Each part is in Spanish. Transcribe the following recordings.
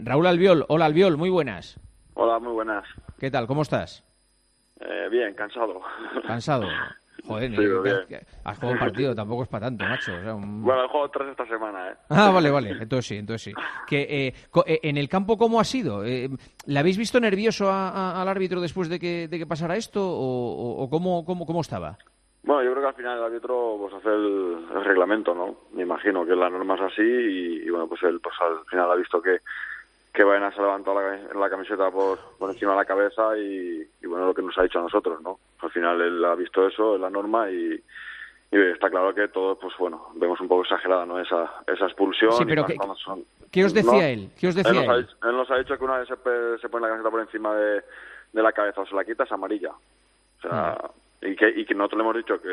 Raúl Albiol. Hola, Albiol, muy buenas. Hola, muy buenas. ¿Qué tal? ¿Cómo estás? Bien, cansado. ¿Cansado? Joder, Sí, bien. has jugado un partido, tampoco es para tanto, macho. O sea, Bueno, he jugado 3 esta semana, ¿eh? Ah, vale. Entonces sí. En el campo, ¿cómo ha sido? ¿Le habéis visto nervioso al árbitro después de que pasara esto? ¿O cómo estaba? Bueno, yo creo que al final el árbitro pues hace el reglamento, ¿no? Me imagino que la norma es así y bueno, pues él pues al final ha visto que Baena se ha levantado la camiseta por encima de la cabeza y bueno, lo que nos ha dicho a nosotros, ¿no? Al final él ha visto eso, es la norma y está claro que todos, pues bueno, vemos un poco exagerada, ¿no? Esa expulsión. Sí, pero ¿qué os decía él? ¿Qué os decía él? Él nos ha dicho que una vez se pone la camiseta por encima de la cabeza o se la quita, es amarilla. O sea, y que nosotros le hemos dicho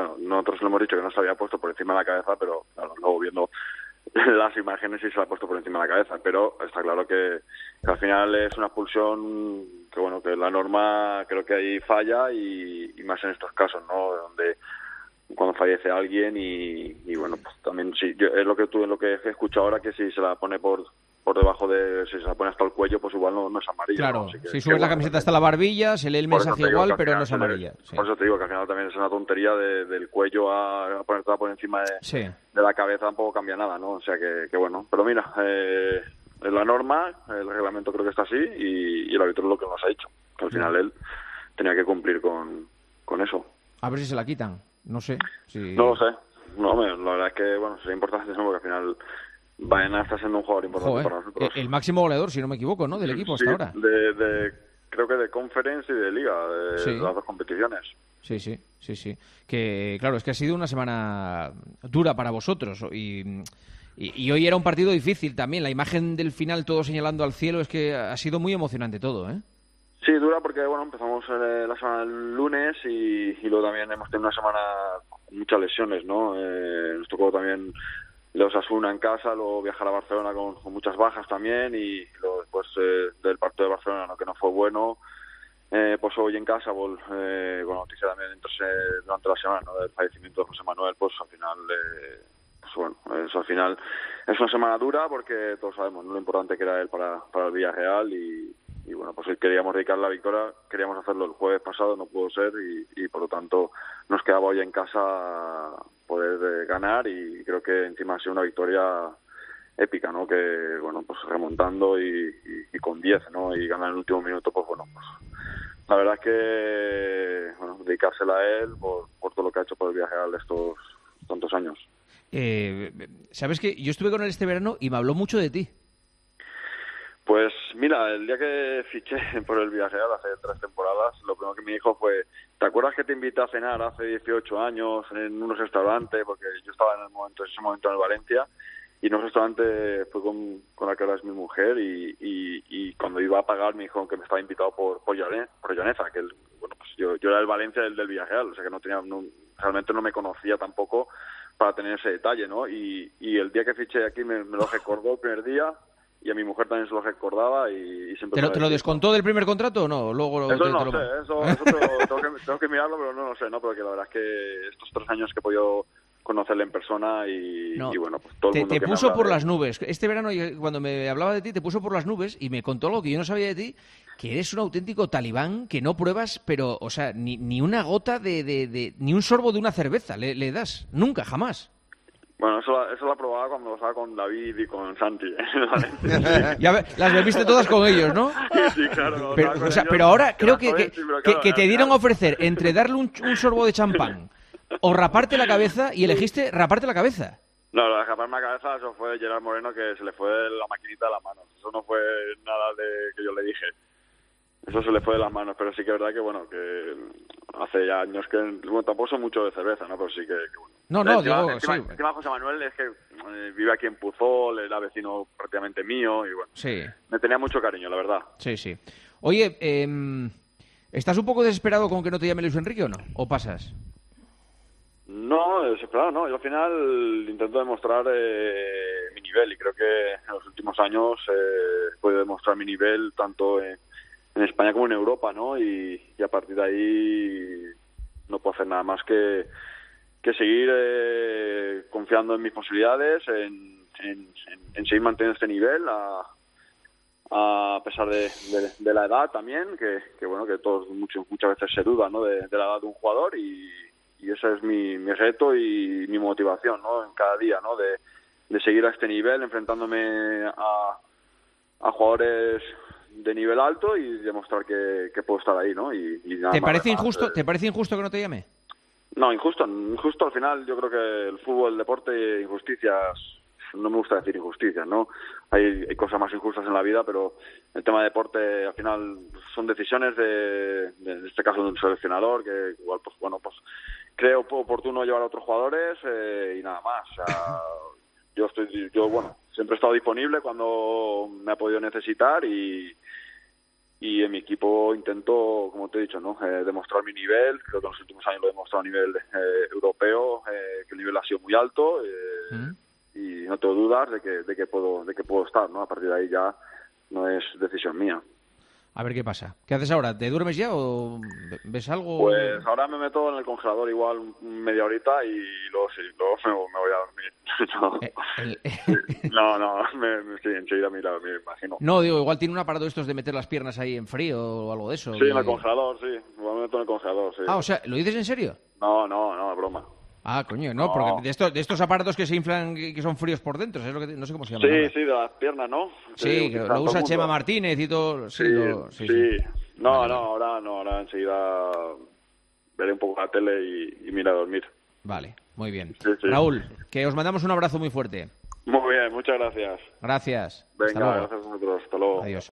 que no se había puesto por encima de la cabeza, pero claro, luego viendo las imágenes sí se la ha puesto por encima de la cabeza, pero está claro que al final es una expulsión que bueno, que la norma creo que ahí falla y más en estos casos, ¿no? Donde cuando fallece alguien y bueno, pues también sí, es lo que he escuchado ahora, que si se la pone por debajo si se la pone hasta el cuello, pues igual no es amarilla. Claro, ¿no? si subes la camiseta hasta la barbilla, se lee el mensaje igual, pero no es amarilla. Por eso te digo que al final también es una tontería del cuello a ponerte por encima de la cabeza, tampoco cambia nada, ¿no? O sea que bueno, pero mira, es la norma, el reglamento creo que está así y el árbitro es lo que nos ha dicho, que al final él tenía que cumplir con eso. A ver si se la quitan, no sé. No lo sé, la verdad es que bueno, sería importante porque al final Baena está siendo un jugador importante para nosotros. El máximo goleador, si no me equivoco, ¿no? Del equipo hasta ahora. Creo que de Conference y de Liga, de las dos competiciones. Sí. Que claro, es que ha sido una semana dura para vosotros y hoy era un partido difícil también. La imagen del final, todo señalando al cielo, es que ha sido muy emocionante todo, ¿eh? Sí, dura porque bueno, empezamos la semana el lunes y luego también hemos tenido una semana con muchas lesiones, ¿no? Nos tocó también de Osasuna en casa, luego viajar a Barcelona con muchas bajas también y luego después del partido de Barcelona, ¿no? Que no fue bueno, pues hoy en casa, con noticia también durante la semana, ¿no? Del fallecimiento de José Manuel, pues al final, pues bueno, eso al final es una semana dura porque todos sabemos, ¿no? Lo importante que era él para el Villarreal y bueno, pues hoy queríamos dedicar la victoria, queríamos hacerlo el jueves pasado, no pudo ser y por lo tanto nos quedaba hoy en casa poder ganar y creo que encima ha sido una victoria épica, ¿no? Que bueno, pues remontando y con 10, ¿no? Y ganar en el último minuto, pues bueno, pues la verdad es que bueno, dedicársela a él por todo lo que ha hecho por el Villarreal estos tantos años. ¿Sabes qué? Yo estuve con él este verano y me habló mucho de ti. Pues mira, el día que fiché por el Villarreal hace 3 temporadas, lo primero que me dijo fue: ¿te acuerdas que te invité a cenar hace 18 años en unos restaurantes? Porque yo estaba en ese momento en el Valencia, y en un restaurante fue con la que ahora es mi mujer, y cuando iba a pagar me dijo que me estaba invitado por Llaneza, que bueno, pues yo era el Valencia del Villarreal, o sea que realmente no me conocía tampoco para tener ese detalle, ¿no? Y el día que fiché aquí me lo recordó el primer día. Y a mi mujer también se lo recordaba y siempre... ¿Te lo descontó del primer contrato o no? Luego eso no sé, eso tengo que mirarlo, pero no lo sé, ¿no? Porque la verdad es que estos 3 años que he podido conocerle en persona y bueno, pues todo el mundo te que puso me por las nubes. Este verano, cuando me hablaba de ti, te puso por las nubes y me contó algo que yo no sabía de ti, que eres un auténtico talibán, que no pruebas, pero, o sea, ni una gota ni un sorbo de una cerveza le das. Nunca, jamás. Bueno, eso lo probaba cuando estaba con David y con Santi. Ya las bebiste todas con ellos, ¿no? Sí, claro. Pero ahora creo que te dieron a ofrecer entre darle un sorbo de champán o raparte la cabeza y elegiste raparte la cabeza. No, lo de raparme la cabeza, eso fue Gerard Moreno, que se le fue la maquinita de las manos. Eso no fue nada que yo le dije. Eso se le fue de las manos, pero sí que es verdad que, bueno, que hace ya años que... Bueno, tampoco son mucho de cerveza, ¿no? Pero sí que bueno. Encima José Manuel es que vive aquí en Puzol, era vecino prácticamente mío y bueno, sí. Me tenía mucho cariño, la verdad. Sí. Oye, ¿estás un poco desesperado con que no te llame Luis Enrique o no? ¿O pasas? No, desesperado no. Yo al final intento demostrar mi nivel y creo que en los últimos años he podido demostrar mi nivel tanto en España como en Europa, ¿no? Y a partir de ahí no puedo hacer nada más que seguir confiando en mis posibilidades, en seguir manteniendo este nivel a pesar de la edad también, que bueno, que todos muchas veces se duda, ¿no?, de la edad de un jugador, y ese es mi reto y mi motivación, ¿no?, en cada día, ¿no?, de seguir a este nivel, enfrentándome a jugadores de nivel alto y demostrar que puedo estar ahí, ¿no? Y nada ¿Te más, parece además, injusto? ¿Te parece injusto que no te llame? No, injusto al final. Yo creo que el fútbol, el deporte, injusticias, no me gusta decir injusticias, ¿no? Hay cosas más injustas en la vida, pero el tema de deporte al final son decisiones en este caso de un seleccionador, que igual pues bueno, pues creo oportuno llevar a otros jugadores y nada más. O sea, yo bueno, siempre he estado disponible cuando me ha podido necesitar, y en mi equipo intento, como te he dicho, ¿no?, demostrar mi nivel. Creo que en los últimos años lo he demostrado a nivel europeo, que el nivel ha sido muy alto, y no tengo dudas de que puedo estar, ¿no? A partir de ahí ya no es decisión mía. A ver qué pasa. ¿Qué haces ahora? ¿Te duermes ya o ves algo? Pues ahora me meto en el congelador igual media horita y luego me voy a dormir. Sí, enseguida me imagino. No, digo, igual tiene un aparato de estos de meter las piernas ahí en frío o algo de eso. Sí, en el congelador, sí. Igual me meto en el congelador, sí. Ah, o sea, ¿lo dices en serio? No, es broma. Ah, coño, no, porque de estos aparatos que se inflan, que son fríos por dentro, ¿sabes lo que no sé cómo se llama? Sí, de las piernas, ¿no? Sí, que lo usa Chema Martínez y todo. Sí. No, ahora enseguida veré un poco la tele y me iré a dormir. Vale, muy bien. Sí. Raúl, que os mandamos un abrazo muy fuerte. Muy bien, muchas gracias. Gracias. Venga, gracias a vosotros. Hasta luego. Adiós.